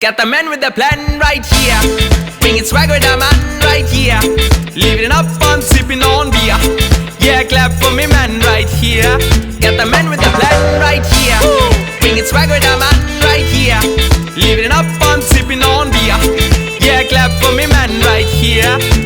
Got the man with the plan right here, bringing swag with the man right here, living it up on sipping on beer. Yeah, clap for me man right here. Got the man with the plan right here, bringing swag with the man right here, living it up on sipping on beer. Yeah, clap for me man right here.